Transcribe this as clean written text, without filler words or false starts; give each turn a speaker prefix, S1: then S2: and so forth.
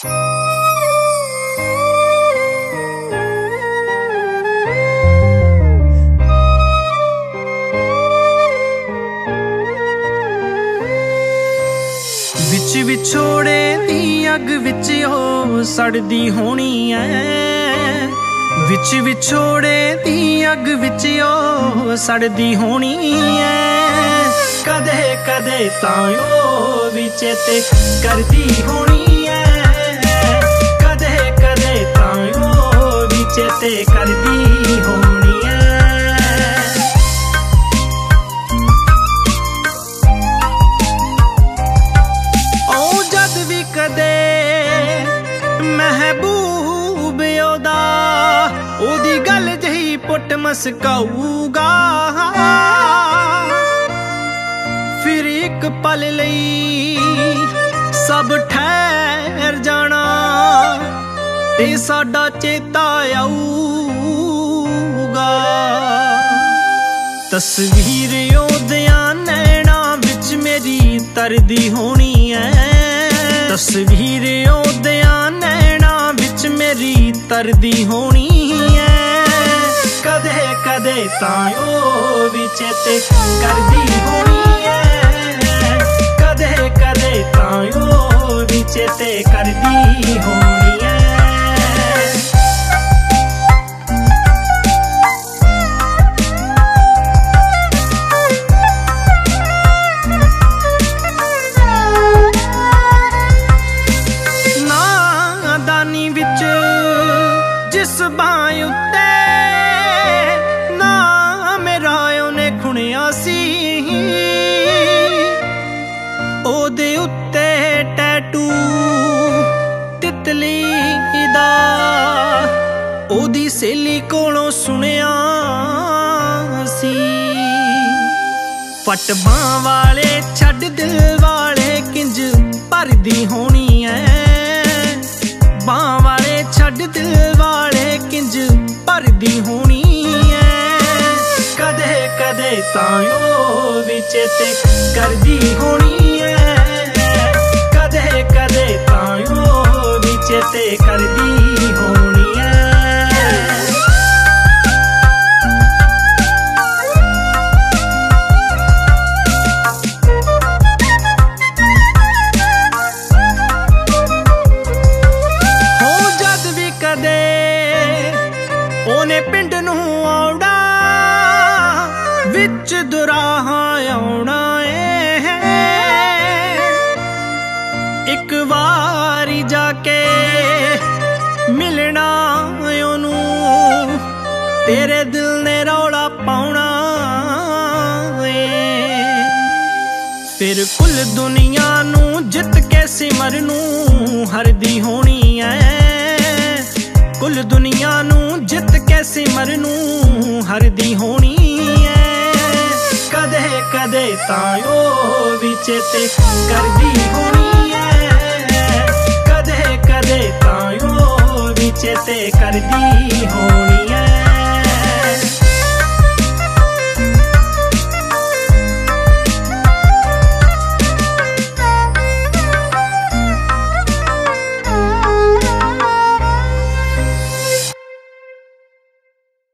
S1: विच विछोड़े दी अग विच ओ सड़दी होनी ऐ, विच विछोड़े दी अग विच ओ सड़दी होनी ऐ। कदे कदे तां ओ भी चेते करदी होनी ऐ, कदे कदे तां ओ भी चेते करदी होनी ऐ। महबूब ओदा ओदी गल जही पुट मसकाऊगा, फिर एक पल लई सब ठहर जाना ते साडा चेता आऊगा। तस्वीर ओदियां नैना विच मेरी तरदी होनी है, तस्वीर ओदियां नैना विच मेरी तरदी होनी है। कदे कदे तां ओ भी चेते करदी होनी है, कदे कदे तां ओ भी चेते करदी होनी है। जिस बांह उत्ते ना मेरा ओने खुणिया सी, ओदे उत्ते टैटू तितली दा ओदी सहेली कोलों सुनिया सी। फट बांह वाले छड्ड दिल वाले किंज भरदी होनी है, बांह वाले छड्ड दिल वाले किंज भरदी होनी है। कदे कदे तां ओ भी चेते करदी होनी है, कदे कदे तां ओ भी चेते करदी होनी है। ओने पिंड नूं आउणा विच दुराहां आउणा है, एक वारी जाके मिलना ओनू तेरे दिल ने रौला पाउणा है। फिर कुल दुनिया नूं जित के सिमर नूं हरदी होनी है, कुल दुनिया नूं जित के सिमर नूं हरदी होनी है। कदे कदे तां ओ भी चेते करदी होनी है, कदे कदे तां ओ भी चेते करदी होनी है।